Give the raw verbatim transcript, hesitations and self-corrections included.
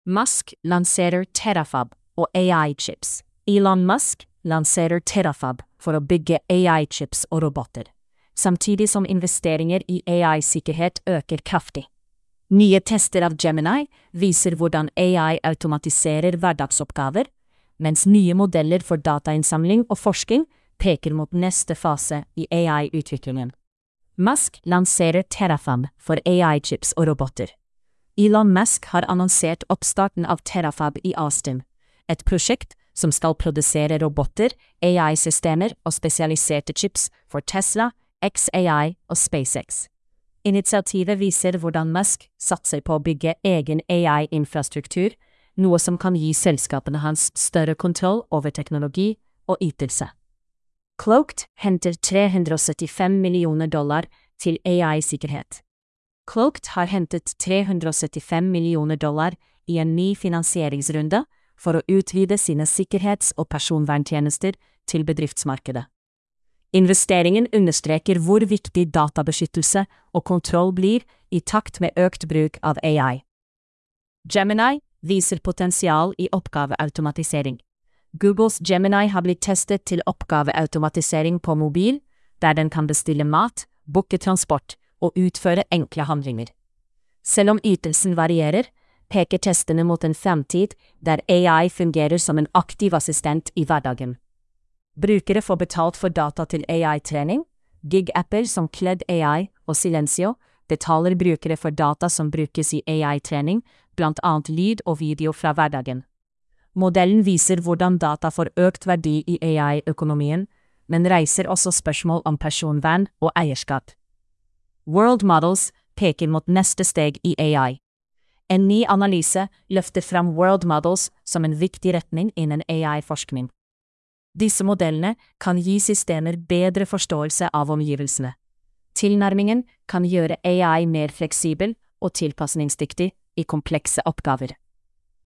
Musk lanserer Terafab og A I-chips. Elon Musk lanserer Terafab for å bygge A I-chips og roboter, samtidig som investeringer i A I-sikkerhet øker kraftig. Nye tester av Gemini viser hvordan A I automatiserer hverdagsoppgaver, mens nye modeller for datainnsamling og forskning peker mot neste fase i A I-utviklingen. Musk lanserer Terafab for A I-chips og roboter. Elon Musk har annonsert oppstarten av Terafab i Austin, et prosjekt som skal produsere roboter, A I-systemer og spesialiserte chips for Tesla, X A I og SpaceX. Initiativet viser hvordan Musk satser på å bygge egen A I-infrastruktur, noe som kan gi selskapene hans større kontroll over teknologi og ytelse. Cloaked henter tre hundre syttifem millioner dollar til A I-sikkerhet. Cloaked har hentet tre hundre syttifem millioner dollar i en ny finansieringsrunde for å utvide sine sikkerhets- og personverntjenester til bedriftsmarkedet. Investeringen understreker hvor viktig databeskyttelse og kontroll blir i takt med økt bruk av A I. Gemini viser potensial i oppgaveautomatisering. Googles Gemini har blitt testet til oppgaveautomatisering på mobil, der den kan bestille mat, booke transport og utføre enkle handlinger. Selv om ytelsen varierer, peker testene mot en fremtid der A I fungerer som en aktiv assistent i hverdagen. Brukere får betalt for data til A I-trening. Gig-apper som Kled A I og Silencio betaler brukere for data som brukes i A I-trening, blant annet lyd og video fra hverdagen. Modellen viser hvordan data får økt verdi i A I-økonomien, men reiser også spørsmål om personvern og eierskap. World Models peker mot neste steg i A I. En ny analyse løfter fram World Models som en viktig retning innen A I-forskning. Disse modellene kan gi systemer bedre forståelse av omgivelsene. Tilnærmingen kan gjøre A I mer fleksibel og tilpasningsdyktig i komplekse oppgaver.